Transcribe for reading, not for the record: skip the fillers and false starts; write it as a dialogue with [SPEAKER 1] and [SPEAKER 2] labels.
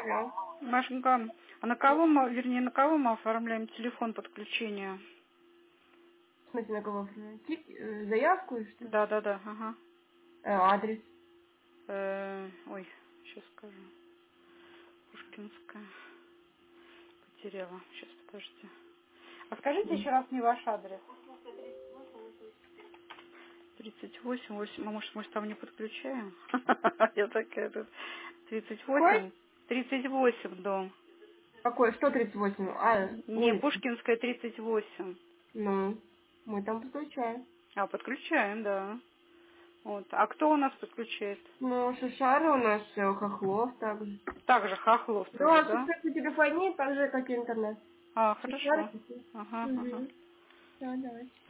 [SPEAKER 1] Алло.
[SPEAKER 2] Машенька, а на кого мы, вернее, на кого мы оформляем телефон подключения?
[SPEAKER 1] В смысле, на кого? Заявку и что?
[SPEAKER 2] Да, ага.
[SPEAKER 1] Адрес.
[SPEAKER 2] Ой, сейчас скажу. Пушкинская. Потеряла. Сейчас, подожди. А скажите еще раз мне ваш адрес. 38, а может там не подключаем? Я такая тут.
[SPEAKER 1] Какой?
[SPEAKER 2] 38 дом.
[SPEAKER 1] Какой? Что 38?
[SPEAKER 2] Не,
[SPEAKER 1] Улица.
[SPEAKER 2] Пушкинская, 38.
[SPEAKER 1] Ну, мы там подключаем.
[SPEAKER 2] А, подключаем, да. Вот. А кто у нас подключает?
[SPEAKER 1] Ну, Шишара у нас, Хохлов также.
[SPEAKER 2] Также Хохлов
[SPEAKER 1] Ну,
[SPEAKER 2] тоже,
[SPEAKER 1] а
[SPEAKER 2] да?
[SPEAKER 1] кстати, телефонии так же, как и интернет.
[SPEAKER 2] А,
[SPEAKER 1] Шишара.
[SPEAKER 2] хорошо. Ага.
[SPEAKER 1] Угу. Да, давай.